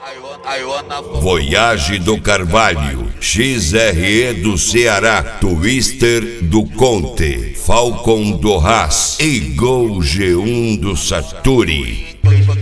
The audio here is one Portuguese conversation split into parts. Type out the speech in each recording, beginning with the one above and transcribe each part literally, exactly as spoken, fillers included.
Voyage do Carvalho, X R E do Ceará, Twister do Conte, Falcon do Haas e Gol G um do Saturi.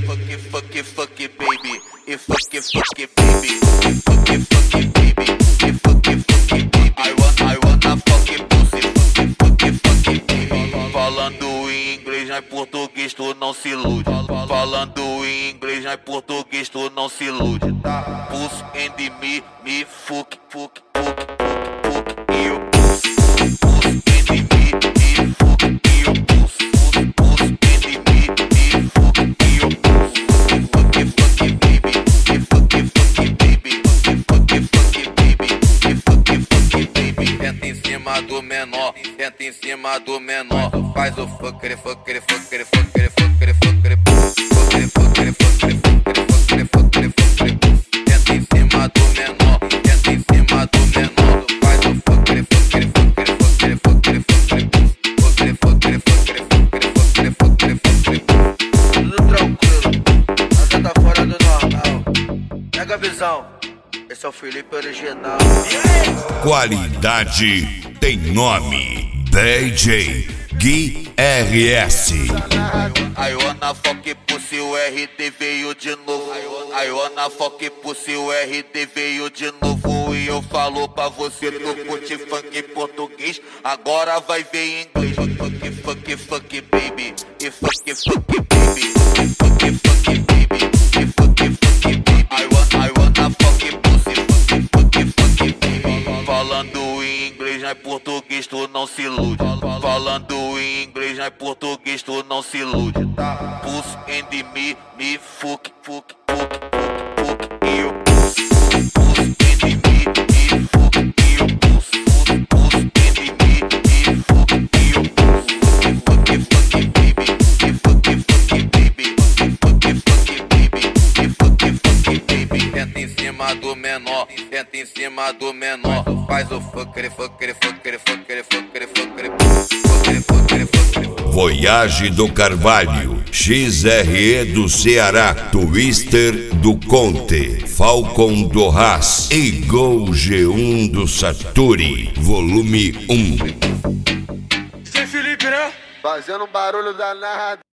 Falando em inglês, não em português, tu não se ilude. Falando em inglês, não em português, tu não se ilude. Pulse and me, me, fuck, fuck, fuck, fuck, fuck, e eu pulse. Pulse and me, me, fuck, e eu pulse. Pulse and me, me, fuck, e eu pulse. Fuck, fuck, baby, fuck, fuck, baby, fuck, fuck, baby, fuck, fuck, baby. Tenta em cima do menor, tenta em cima do menor. Faz o fucker, fucker, fucker, fucker, fucker, fucker, fucker, fucker, fucker, fucker, fucker, fucker. Tenta em cima do menor, tenta em cima do menor. Faz o fucker, fucker, fucker, fucker, fucker, fucker, fucker, fucker, fucker, fucker, fucker, fucker. Tudo tranquilo, nada tá fora do normal. Pega a visão, esse é o Felipe original. Qualidade tem nome. D J Gui R S. I wanna fuck pussy, o R D veio de novo. I wanna fuck pussy, o R D veio de novo. E eu falo pra você, tu curte funk em português, agora vai ver em inglês. Fuck, fuck, fuck, baby, e fuck, fuck, baby, fuck, fuck, baby, e fuck, fuck, baby. I wanna, I wanna fuck pussy, fuck, fuck, fuck, baby. Falando em inglês, não em português, tu não se ilude. Falando em inglês, não em português, tu não se ilude. Pulse and me, me, fuck, fuck, fuck, fuck, fuck, e eu pulse. Pulse and me, me, fuck, e eu pulse. Pulse and me, me, fuck, e eu pulse. Fuck, fuck, baby, fuck, fuck, baby, fuck, fuck, baby, fuck, fuck, baby. Tenta em cima do menor, tenta em cima do menor. Faz o fucker, fucker, fucker, fucker, fucker, fucker, fucker, fucker, fucker. Voyage do Carvalho, X R E do Ceará, Twister do Conte, Falcon do Haas e Gol G um do Saturi, volume um. Sem Felipe, né? Fazendo um barulho danado.